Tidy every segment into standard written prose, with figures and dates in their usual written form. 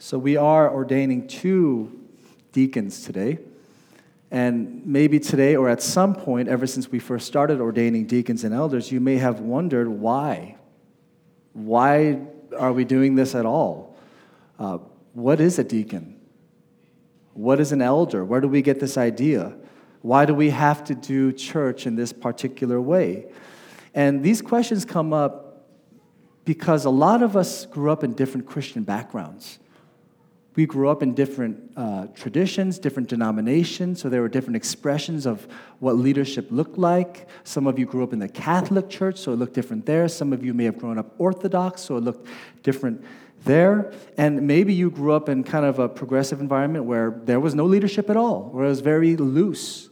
So we are ordaining 2 deacons today. And maybe today or at some point, ever since we first started ordaining deacons and elders, you may have wondered why. Why are we doing this at all? What is a deacon? What is an elder? Where do we get this idea? Why do we have to do church in this particular way? And these questions come up because a lot of us grew up in different Christian backgrounds. We grew up in different traditions, different denominations, so there were different expressions of what leadership looked like. Some of you grew up in the Catholic Church, so it looked different there. Some of you may have grown up Orthodox, so it looked different there. And maybe you grew up in kind of a progressive environment where there was no leadership at all, where it was very loose.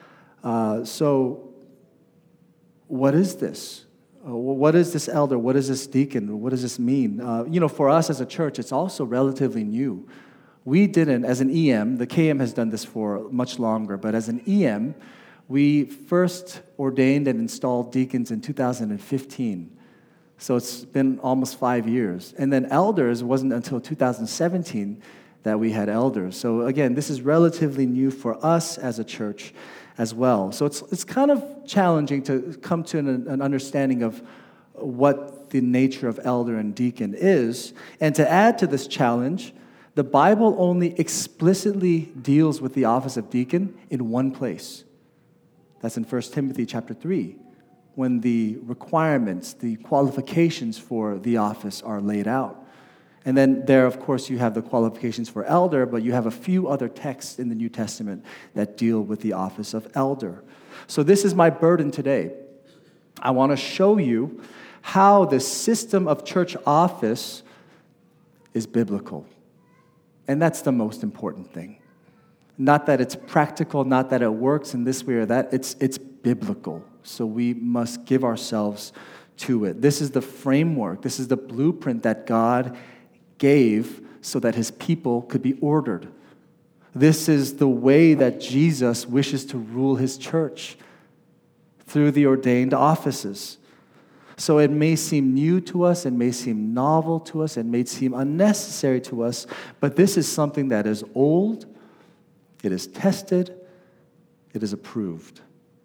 So what is this? What is this elder? What is this deacon? What does this mean? For us as a church, it's also relatively new. We didn't, as an EM, the KM has done this for much longer, but as an EM, we first ordained and installed deacons in 2015. So it's been almost 5 years. And then elders wasn't until 2017 that we had elders. So again, this is relatively new for us as a church as well. So it's kind of challenging to come to an understanding of what the nature of elder and deacon is. And to add to this challenge, the Bible only explicitly deals with the office of deacon in one place. That's in 1 Timothy chapter 3, when the requirements, the qualifications for the office are laid out. And then there, of course, you have the qualifications for elder, but you have a few other texts in the New Testament that deal with the office of elder. So this is my burden today. I want to show you how the system of church office is biblical. And that's the most important thing. Not that it's practical, not that it works in this way or that, it's biblical. So we must give ourselves to it. This is the framework, this is the blueprint that God gave so that his people could be ordered. This is the way that Jesus wishes to rule his church, through the ordained offices. So it may seem new to us, it may seem novel to us, it may seem unnecessary to us, but this is something that is old, it is tested, it is approved.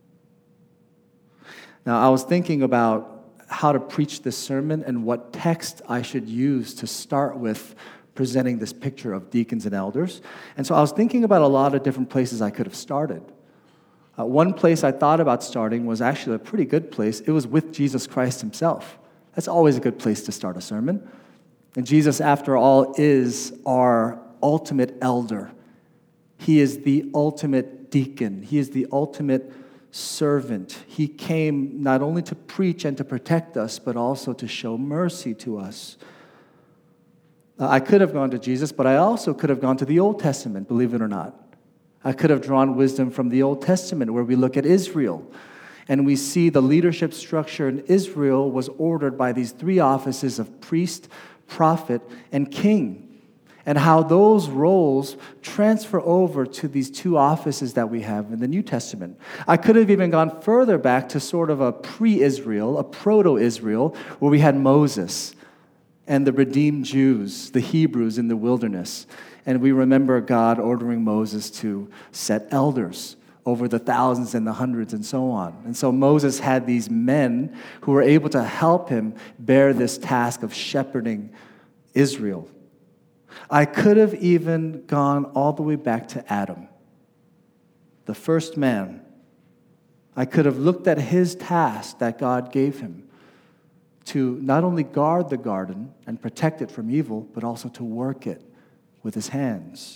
Now, I was thinking about how to preach this sermon and what text I should use to start with presenting this picture of deacons and elders. And so I was thinking about a lot of different places I could have started. One place I thought about starting was actually a pretty good place. It was with Jesus Christ himself. That's always a good place to start a sermon. And Jesus, after all, is our ultimate elder. He is the ultimate deacon. He is the ultimate servant. He came not only to preach and to protect us, but also to show mercy to us. I could have gone to Jesus, but I also could have gone to the Old Testament, believe it or not. I could have drawn wisdom from the Old Testament, where we look at Israel, and we see the leadership structure in Israel was ordered by these 3 offices of priest, prophet, and king, and how those roles transfer over to these 2 offices that we have in the New Testament. I could have even gone further back to sort of a pre-Israel, a proto-Israel, where we had Moses and the redeemed Jews, the Hebrews in the wilderness. And we remember God ordering Moses to set elders over the thousands and the hundreds and so on. And so Moses had these men who were able to help him bear this task of shepherding Israel. I could have even gone all the way back to Adam, the first man. I could have looked at his task that God gave him to not only guard the garden and protect it from evil, but also to work it with his hands.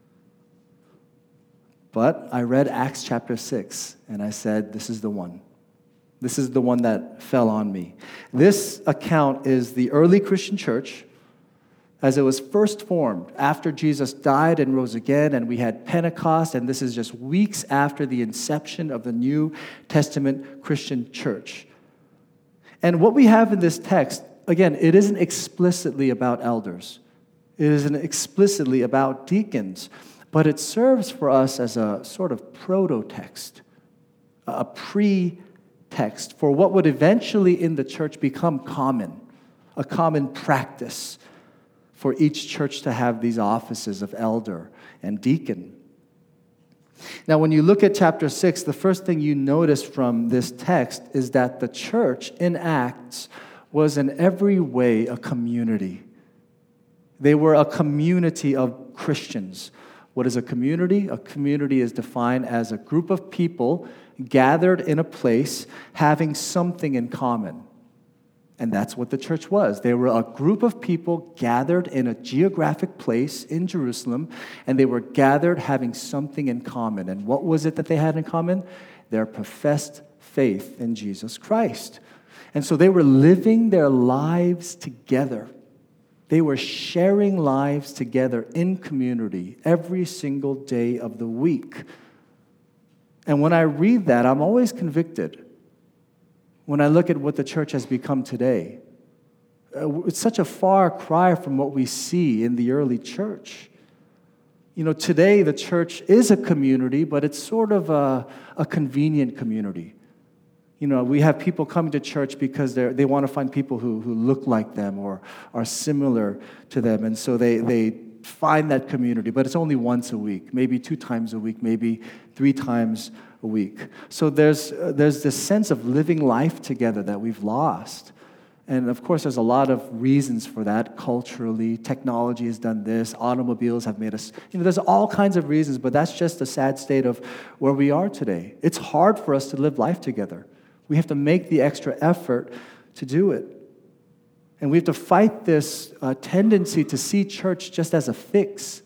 But I read Acts chapter 6, and I said, this is the one. This is the one that fell on me. This account is the early Christian church as it was first formed after Jesus died and rose again, and we had Pentecost, and this is just weeks after the inception of the New Testament Christian church. And what we have in this text, again, it isn't explicitly about elders. It isn't explicitly about deacons, but it serves for us as a sort of proto-text, a pre-text for what would eventually in the church become common, a common practice for each church to have these offices of elder and deacon. Now, when you look at chapter 6, the first thing you notice from this text is that the church in Acts was in every way a community. They were a community of Christians. What is a community? A community is defined as a group of people gathered in a place having something in common. And that's what the church was. They were a group of people gathered in a geographic place in Jerusalem, and they were gathered having something in common. And what was it that they had in common? Their professed faith in Jesus Christ. And so they were living their lives together. They were sharing lives together in community every single day of the week. And when I read that, I'm always convicted. When I look at what the church has become today, it's such a far cry from what we see in the early church. You know, today the church is a community, but it's sort of a convenient community. You know, we have people coming to church because they want to find people who look like them or are similar to them. And so they find that community, but it's only once a week, maybe 2 times a week, maybe 3 times a week. So there's this sense of living life together that we've lost. And of course, there's a lot of reasons for that culturally. Technology has done this. Automobiles have made us, there's all kinds of reasons, but that's just a sad state of where we are today. It's hard for us to live life together. We have to make the extra effort to do it. And we have to fight this tendency to see church just as a fix,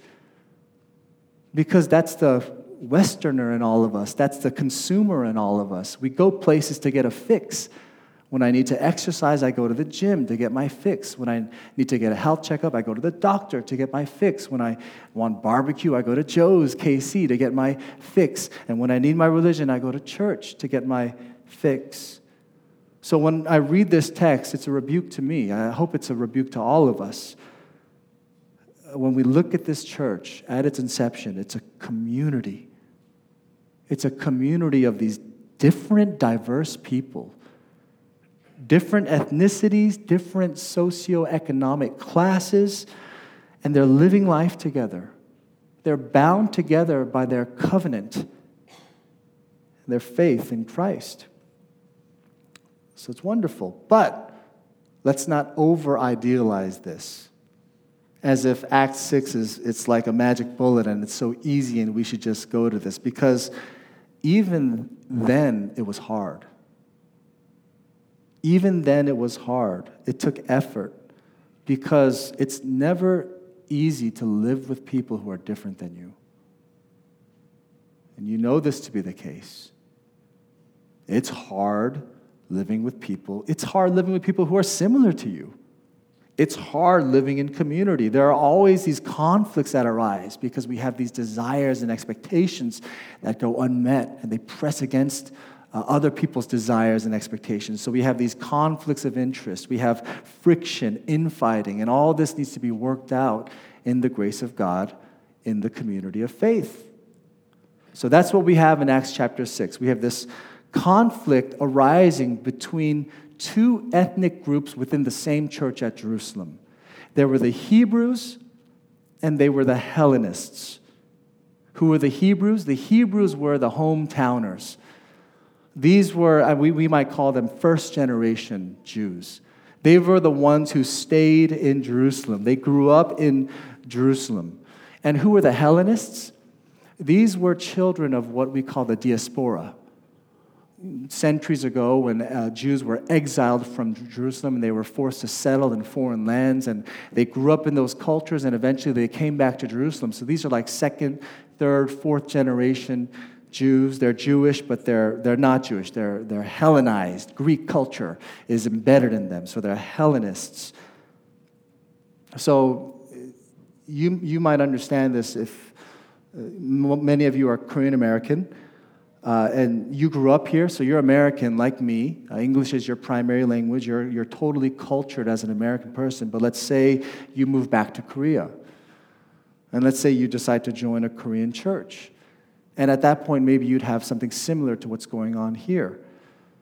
because that's the Westerner in all of us. That's the consumer in all of us. We go places to get a fix. When I need to exercise, I go to the gym to get my fix. When I need to get a health checkup, I go to the doctor to get my fix. When I want barbecue, I go to Joe's KC to get my fix. And when I need my religion, I go to church to get my fix. So when I read this text, it's a rebuke to me. I hope it's a rebuke to all of us. When we look at this church at its inception, it's a community. It's a community of these different, diverse people, different ethnicities, different socioeconomic classes, and they're living life together. They're bound together by their covenant, their faith in Christ. So it's wonderful. But let's not over-idealize this, as if Acts 6 it's like a magic bullet and it's so easy and we should just go to this, because even then it was hard. Even then it was hard. It took effort, because it's never easy to live with people who are different than you. And you know this to be the case. It's hard living with people. It's hard living with people who are similar to you. It's hard living in community. There are always these conflicts that arise because we have these desires and expectations that go unmet, and they press against other people's desires and expectations. So we have these conflicts of interest. We have friction, infighting, and all this needs to be worked out in the grace of God in the community of faith. So that's what we have in Acts chapter 6. We have this conflict arising between 2 ethnic groups within the same church at Jerusalem. There were the Hebrews and they were the Hellenists. Who were the Hebrews? The Hebrews were the hometowners. These were, we might call them first-generation Jews. They were the ones who stayed in Jerusalem. They grew up in Jerusalem. And who were the Hellenists? These were children of what we call the diaspora. Centuries ago, when Jews were exiled from Jerusalem and they were forced to settle in foreign lands, and they grew up in those cultures, and eventually they came back to Jerusalem. So these are like 2nd, 3rd, 4th generation Jews. They're Jewish, but they're not Jewish. They're Hellenized. Greek culture is embedded in them, so they're Hellenists. So you might understand this if many of you are Korean American. And you grew up here, so you're American like me. English is your primary language. You're totally cultured as an American person. But let's say you move back to Korea. And let's say you decide to join a Korean church. And at that point, maybe you'd have something similar to what's going on here.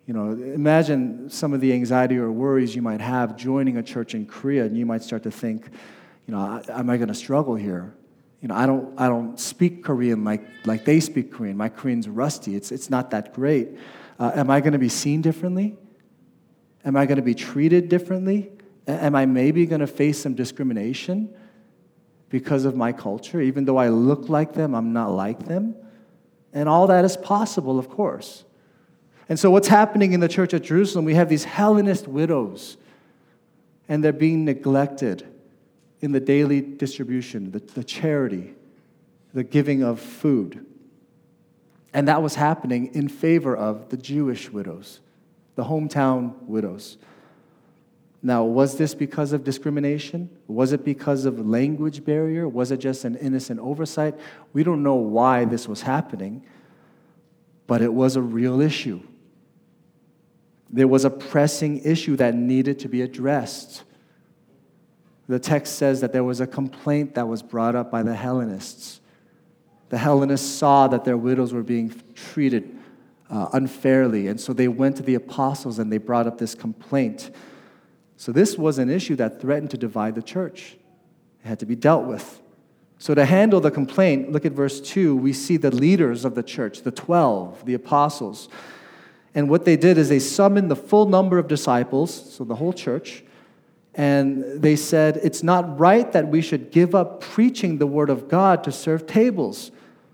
Imagine some of the anxiety or worries you might have joining a church in Korea, and you might start to think, am I going to struggle here? I don't speak Korean like they speak Korean. My Korean's rusty. It's not that great. Am I going to be seen differently? Am I going to be treated differently? Am I maybe going to face some discrimination because of my culture? Even though I look like them, I'm not like them. And all that is possible, of course. And so what's happening in the church at Jerusalem, we have these Hellenist widows, and they're being neglected in the daily distribution, the charity, the giving of food. And that was happening in favor of the Jewish widows, the hometown widows. Now, was this because of discrimination? Was it because of language barrier? Was it just an innocent oversight? We don't know why this was happening, but it was a real issue. There was a pressing issue that needed to be addressed. The text says that there was a complaint that was brought up by the Hellenists. The Hellenists saw that their widows were being treated unfairly, and so they went to the apostles and they brought up this complaint. So this was an issue that threatened to divide the church. It had to be dealt with. So to handle the complaint, look at verse 2, we see the leaders of the church, the 12, the apostles. And what they did is they summoned the full number of disciples, so the whole church, and they said, it's not right that we should give up preaching the word of God to serve tables.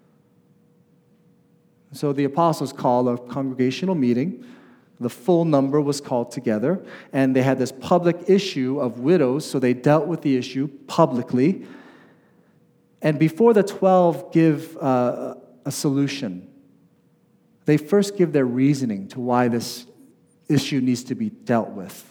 So the apostles called a congregational meeting. The full number was called together, and they had this public issue of widows, so they dealt with the issue publicly. And before the 12 give a solution, they first give their reasoning to why this issue needs to be dealt with.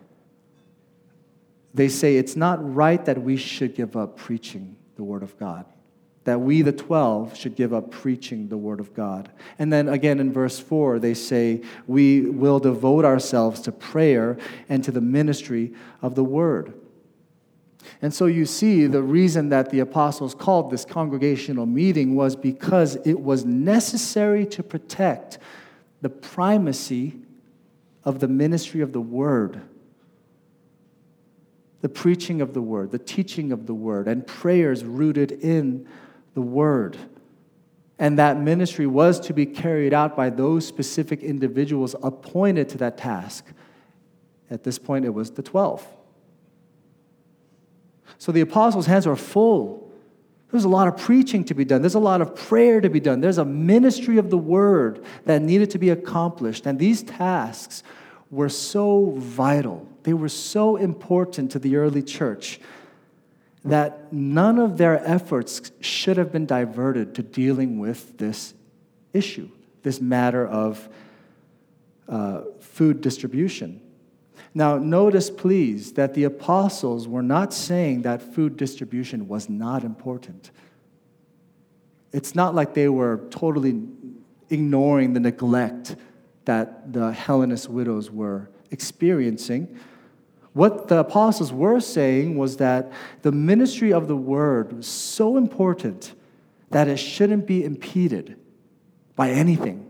They say it's not right that we should give up preaching the Word of God, that we, the 12, should give up preaching the Word of God. And then again in verse 4, they say, we will devote ourselves to prayer and to the ministry of the Word. And so you see the reason that the apostles called this congregational meeting was because it was necessary to protect the primacy of the ministry of the Word, the preaching of the Word, the teaching of the Word, and prayers rooted in the Word. And that ministry was to be carried out by those specific individuals appointed to that task. At this point, it was the 12. So the apostles' hands are full. There's a lot of preaching to be done. There's a lot of prayer to be done. There's a ministry of the Word that needed to be accomplished. And these tasks were so vital. They were so important to the early church that none of their efforts should have been diverted to dealing with this issue, this matter of food distribution. Now, notice, please, that the apostles were not saying that food distribution was not important. It's not like they were totally ignoring the neglect that the Hellenist widows were experiencing. What the apostles were saying was that the ministry of the Word was so important that it shouldn't be impeded by anything.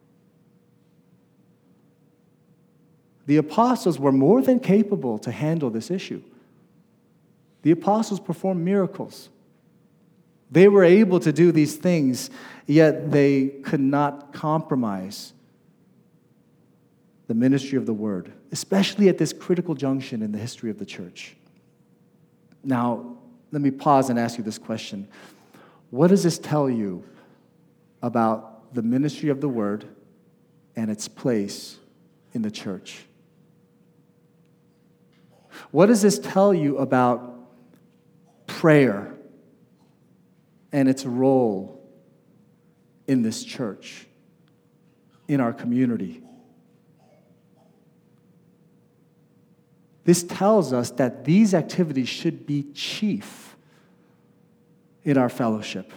The apostles were more than capable to handle this issue. The apostles performed miracles. They were able to do these things, yet they could not compromise the ministry of the Word, especially at this critical junction in the history of the church. Now, let me pause and ask you this question. What does this tell you about the ministry of the Word and its place in the church? What does this tell you about prayer and its role in this church, in our community? This tells us that these activities should be chief in our fellowship.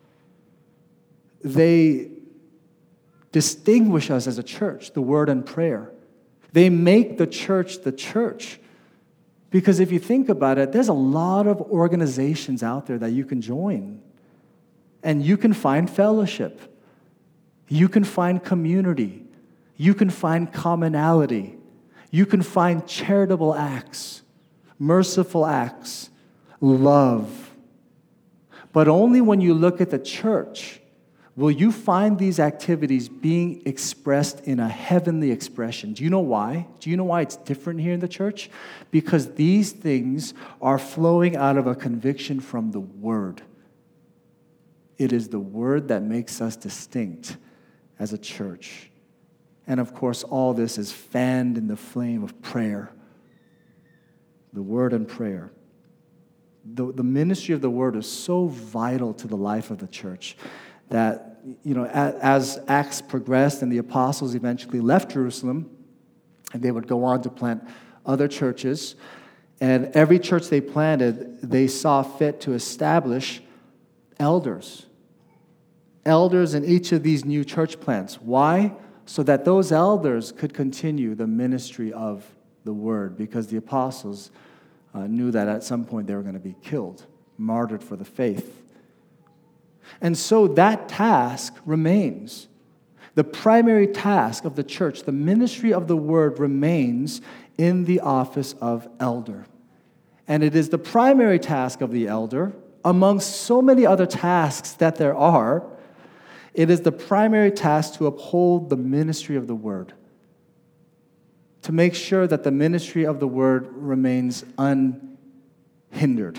They distinguish us as a church, the Word and prayer. They make the church the church. Because if you think about it, there's a lot of organizations out there that you can join. And you can find fellowship. You can find community. You can find commonality. You can find charitable acts, merciful acts, love. But only when you look at the church will you find these activities being expressed in a heavenly expression. Do you know why? Do you know why it's different here in the church? Because these things are flowing out of a conviction from the Word. It is the Word that makes us distinct as a church. And of course, all this is fanned in the flame of prayer. The Word and prayer. The ministry of the Word is so vital to the life of the church that, as Acts progressed and the apostles eventually left Jerusalem, and they would go on to plant other churches, and every church they planted, they saw fit to establish elders. Elders in each of these new church plants. Why? So that those elders could continue the ministry of the Word, because the apostles knew that at some point they were going to be killed, martyred for the faith. And so that task remains. The primary task of the church, the ministry of the Word, remains in the office of elder. And it is the primary task of the elder, amongst so many other tasks that there are, it is the primary task to uphold the ministry of the Word, to make sure that the ministry of the Word remains unhindered.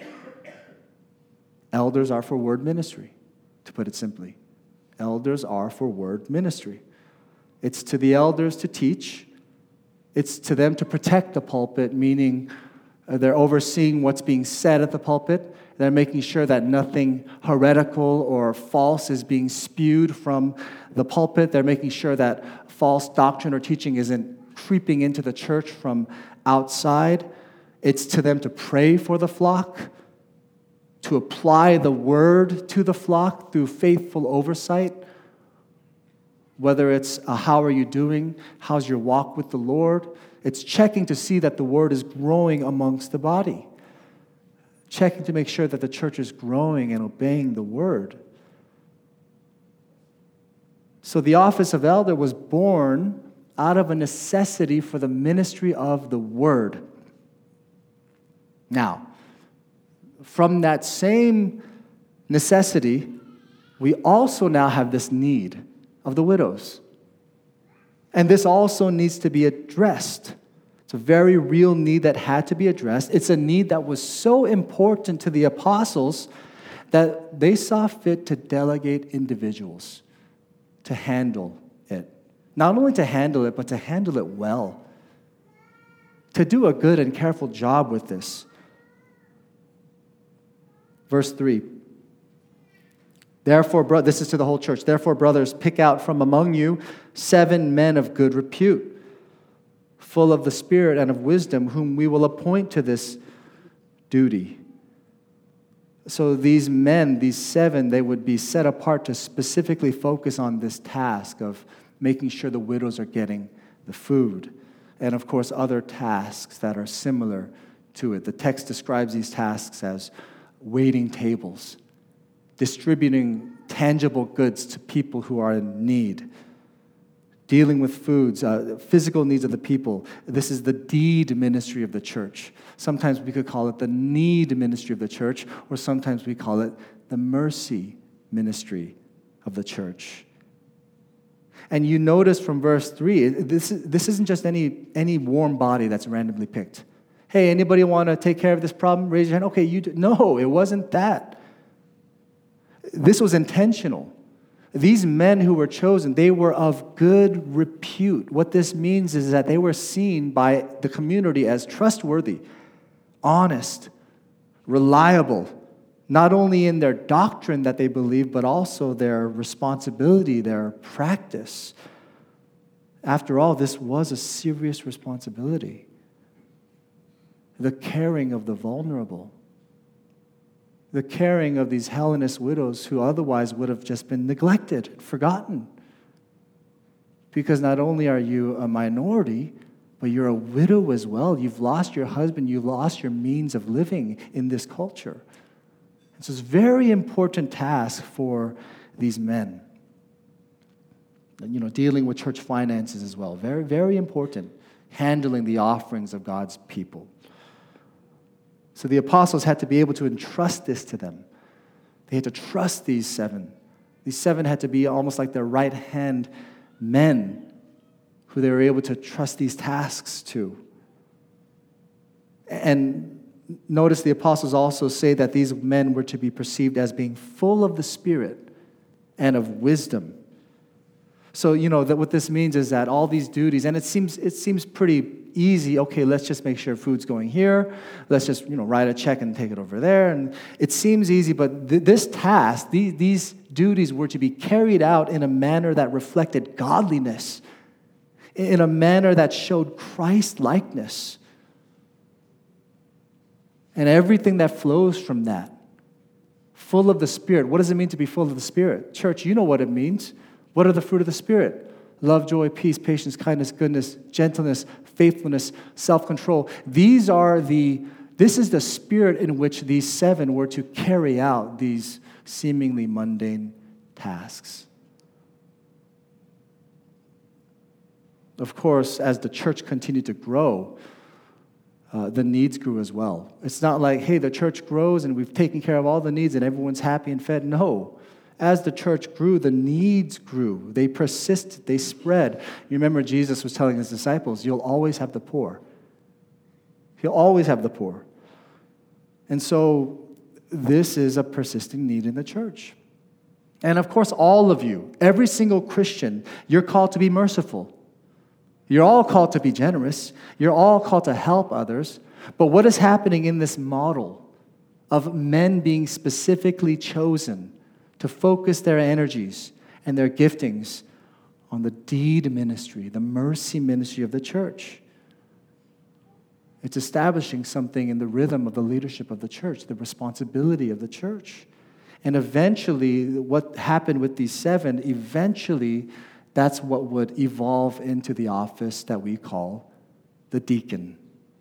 Elders are for word ministry, to put it simply. Elders are for word ministry. It's to the elders to teach. It's to them to protect the pulpit, meaning they're overseeing what's being said at the pulpit. They're making sure that nothing heretical or false is being spewed from the pulpit. They're making sure that false doctrine or teaching isn't creeping into the church from outside. It's to them to pray for the flock, to apply the word to the flock through faithful oversight. Whether it's how are you doing, how's your walk with the Lord, it's checking to see that the word is growing amongst the body. Checking to make sure that the church is growing and obeying the word. So the office of elder was born out of a necessity for the ministry of the word. Now, from that same necessity, we also now have this need of the widows. And this also needs to be addressed. It's a very real need that had to be addressed. It's a need that was so important to the apostles that they saw fit to delegate individuals to handle it. Not only to handle it, but to handle it well. To do a good and careful job with this. Verse 3. Therefore, this is to the whole church. Therefore, brothers, pick out from among you 7 men of good repute, full of the Spirit and of wisdom, whom we will appoint to this duty. So these men, these 7, they would be set apart to specifically focus on this task of making sure the widows are getting the food. And of course, other tasks that are similar to it. The text describes these tasks as waiting tables, distributing tangible goods to people who are in need, dealing with foods, physical needs of the people. This is the deed ministry of the church. Sometimes we could call it the need ministry of the church, or sometimes we call it the mercy ministry of the church. And you notice from verse 3, this isn't just any warm body that's randomly picked. Hey, anybody want to take care of this problem? Raise your hand. Okay, you do. No, it wasn't that. This was intentional. These men who were chosen, they were of good repute. What this means is that they were seen by the community as trustworthy, honest, reliable, not only in their doctrine that they believed, but also their responsibility, their practice. After all, this was a serious responsibility. The caring of the vulnerable. The caring of these Hellenist widows who otherwise would have just been neglected, forgotten. Because not only are you a minority, but you're a widow as well. You've lost your husband. You've lost your means of living in this culture. It's a very important task for these men. dealing with church finances as well. Very, very important. Handling the offerings of God's people. So the apostles had to be able to entrust this to them. They had to trust these seven. These seven had to be almost like their right-hand men who they were able to trust these tasks to. And notice the apostles also say that these men were to be perceived as being full of the Spirit and of wisdom. So, that what this means is that all these duties, and it seems pretty easy. Okay, let's just make sure food's going here. Let's just, write a check and take it over there. And it seems easy, but this task, these duties were to be carried out in a manner that reflected godliness, in a manner that showed Christ-likeness. And everything that flows from that, full of the Spirit. What does it mean to be full of the Spirit? Church, you know what it means. What are the fruit of the Spirit? Love, joy, peace, patience, kindness, goodness, gentleness, faithfulness, self-control. This is the spirit in which these seven were to carry out these seemingly mundane tasks. Of course, as the church continued to grow, the needs grew as well. It's not like, hey, the church grows and we've taken care of all the needs and everyone's happy and fed. No. As the church grew, the needs grew. They persisted. They spread. You remember Jesus was telling his disciples, you'll always have the poor. You'll always have the poor. And so this is a persisting need in the church. And of course, all of you, every single Christian, you're called to be merciful. You're all called to be generous. You're all called to help others. But what is happening in this model of men being specifically chosen to focus their energies and their giftings on the deed ministry, the mercy ministry of the church? It's establishing something in the rhythm of the leadership of the church, the responsibility of the church. And eventually, what happened with these seven, that's what would evolve into the office that we call the deacon.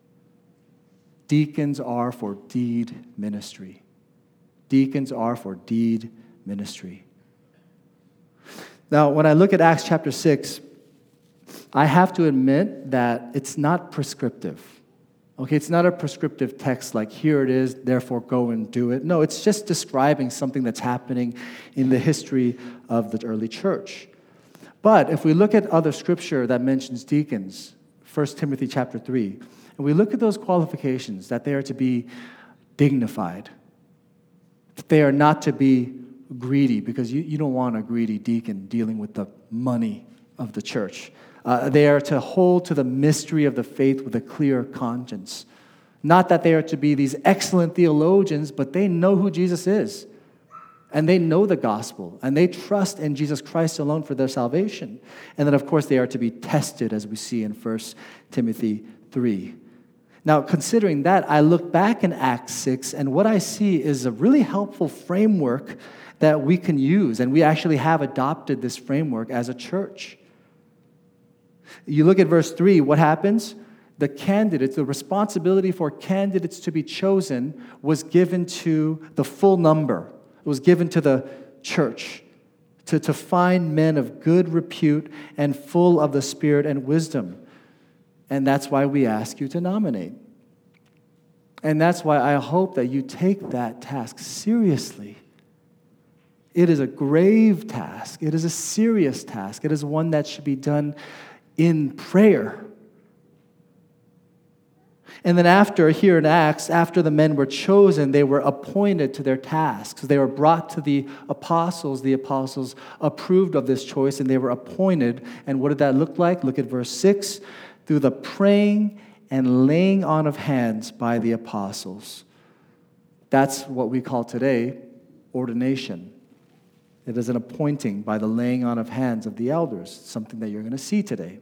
Deacons are for deed ministry. Deacons are for deed ministry. Now, when I look at Acts chapter 6, I have to admit that it's not prescriptive. Okay, it's not a prescriptive text like, here it is, therefore go and do it. No, it's just describing something that's happening in the history of the early church. But if we look at other scripture that mentions deacons, 1 Timothy chapter 3, and we look at those qualifications, that they are to be dignified, that they are not to be greedy, because you don't want a greedy deacon dealing with the money of the church. They are to hold to the mystery of the faith with a clear conscience. Not that they are to be these excellent theologians, but they know who Jesus is. And they know the gospel. And they trust in Jesus Christ alone for their salvation. And then, of course, they are to be tested, as we see in 1 Timothy 3. Now, considering that, I look back in Acts 6, and what I see is a really helpful framework that we can use. And we actually have adopted this framework as a church. You look at verse 3, what happens? The candidates, the responsibility for candidates to be chosen was given to the full number. It was given to the church to find men of good repute and full of the Spirit and wisdom. And that's why we ask you to nominate. And that's why I hope that you take that task seriously. It is a grave task. It is a serious task. It is one that should be done in prayer. And then here in Acts, after the men were chosen, they were appointed to their tasks. They were brought to the apostles. The apostles approved of this choice, and they were appointed. And what did that look like? Look at verse 6. Through the praying and laying on of hands by the apostles. That's what we call today ordination. It is an appointing by the laying on of hands of the elders, something that you're going to see today.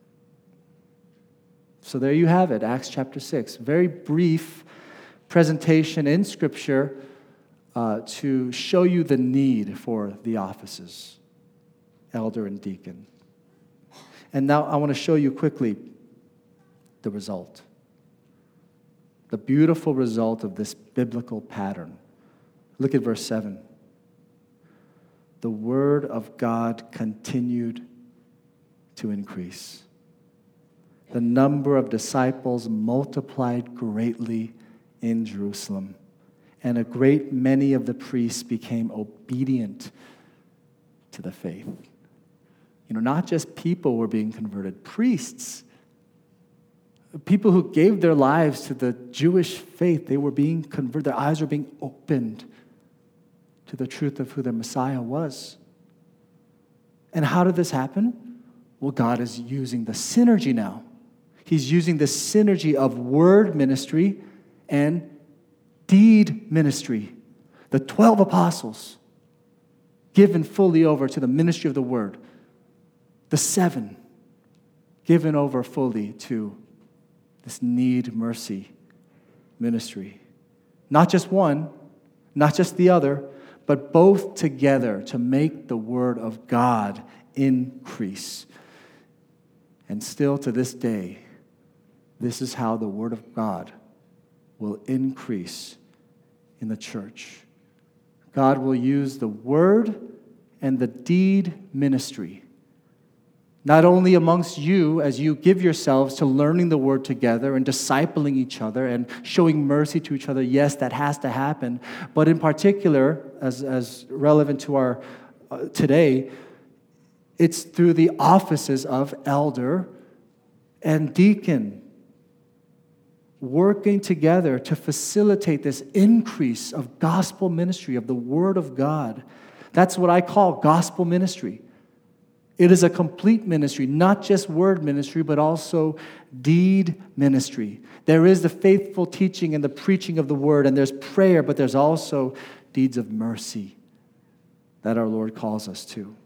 So there you have it, Acts chapter 6. Very brief presentation in Scripture to show you the need for the offices, elder and deacon. And now I want to show you quickly the result. The beautiful result of this biblical pattern. Look at verse 7. The word of God continued to increase. The number of disciples multiplied greatly in Jerusalem, and a great many of the priests became obedient to the faith. Not just people were being converted, priests, people who gave their lives to the Jewish faith, they were being converted. Their eyes were being opened to the truth of who their Messiah was. And how did this happen? Well, God is using the synergy now. He's using the synergy of word ministry and deed ministry. The 12 apostles given fully over to the ministry of the word. The 7 given over fully to this need mercy ministry. Not just one, not just the other, but both together to make the word of God increase. And still to this day, this is how the word of God will increase in the church. God will use the word and the deed ministry, not only amongst you as you give yourselves to learning the word together and discipling each other and showing mercy to each other. Yes, that has to happen. But in particular, as relevant to our today, it's through the offices of elder and deacon working together to facilitate this increase of gospel ministry, of the word of God. That's what I call gospel ministry. It is a complete ministry, not just word ministry, but also deed ministry. There is the faithful teaching and the preaching of the word, and there's prayer, but there's also deeds of mercy that our Lord calls us to.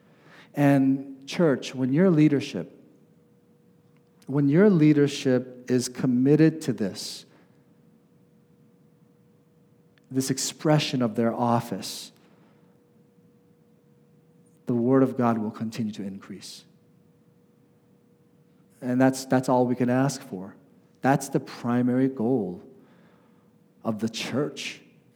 And church, when your leadership is committed to this expression of their office, the word of God will continue to increase. And that's all we can ask for. That's the primary goal of the church,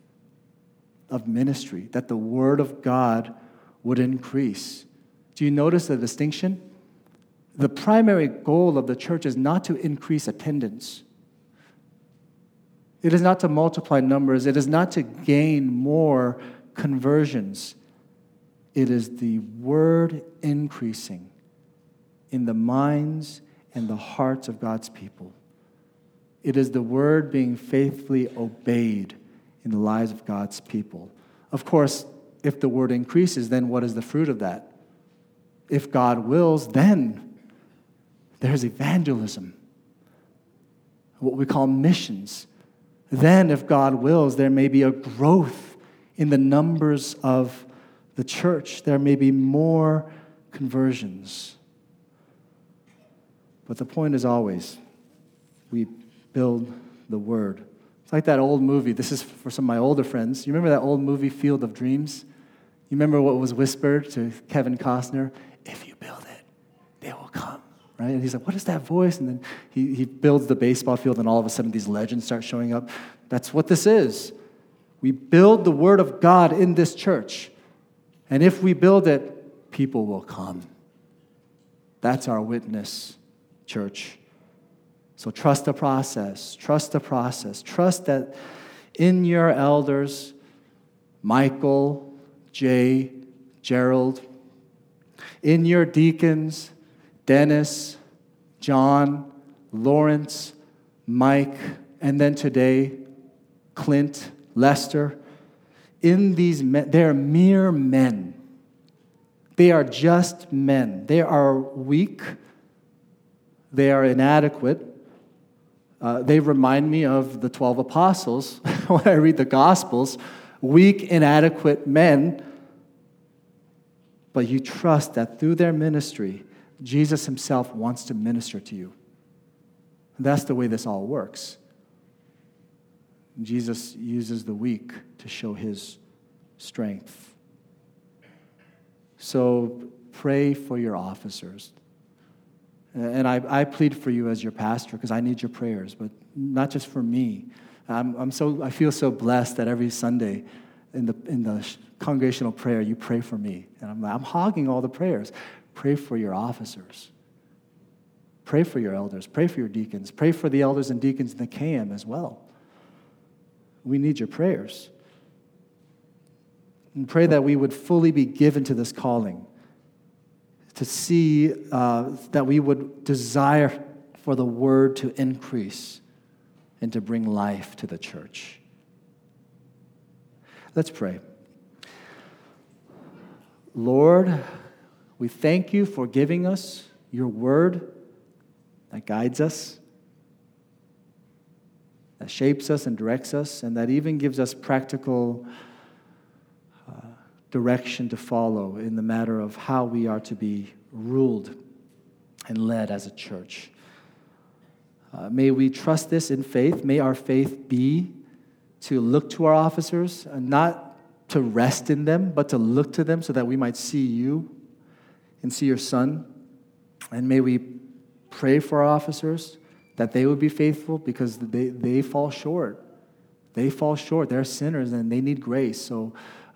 of ministry, that the word of God would increase. Do you notice the distinction? The primary goal of the church is not to increase attendance. It is not to multiply numbers. It is not to gain more conversions. It is the word increasing in the minds and the hearts of God's people. It is the word being faithfully obeyed in the lives of God's people. Of course, if the word increases, then what is the fruit of that? If God wills, then there's evangelism, what we call missions. Then, if God wills, there may be a growth in the numbers of the church. There may be more conversions. But the point is always, we build the word. It's like that old movie. This is for some of my older friends. You remember that old movie, Field of Dreams? You remember what was whispered to Kevin Costner? If you build it, they will come. Right? And he's like, what is that voice? And then he builds the baseball field, and all of a sudden these legends start showing up. That's what this is. We build the word of God in this church. And if we build it, people will come. That's our witness, church. So trust the process. Trust the process. Trust that in your elders, Michael, Jay, Gerald, in your deacons, Dennis, John, Lawrence, Mike, and then today, Clint, Lester. In these men, they are mere men. They are just men. They are weak. They are inadequate. They remind me of the 12 apostles when I read the Gospels. Weak, inadequate men. But you trust that through their ministry, Jesus himself wants to minister to you. That's the way this all works. Jesus uses the weak to show his strength. So pray for your officers. And I plead for you as your pastor because I need your prayers, but not just for me. I feel so blessed that every Sunday in the congregational prayer you pray for me. And I'm hogging all the prayers. Pray for your officers. Pray for your elders. Pray for your deacons. Pray for the elders and deacons in the KM as well. We need your prayers. And pray that we would fully be given to this calling, to see that we would desire for the word to increase and to bring life to the church. Let's pray. Lord, we thank you for giving us your word that guides us, that shapes us and directs us, and that even gives us practical direction to follow in the matter of how we are to be ruled and led as a church. May we trust this in faith. May our faith be to look to our officers, and not to rest in them, but to look to them so that we might see you and see your Son. And may we pray for our officers that they would be faithful, because they fall short. They fall short. They're sinners and they need grace. So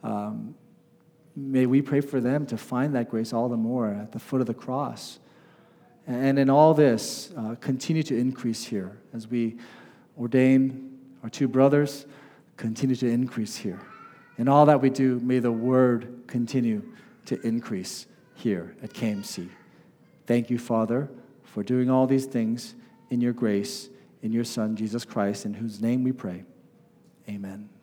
may we pray for them to find that grace all the more at the foot of the cross. And in all this, continue to increase here. As we ordain our two brothers, continue to increase here. In all that we do, may the word continue to increase here at KMC. Thank you, Father, for doing all these things in your grace, in your Son, Jesus Christ, in whose name we pray. Amen.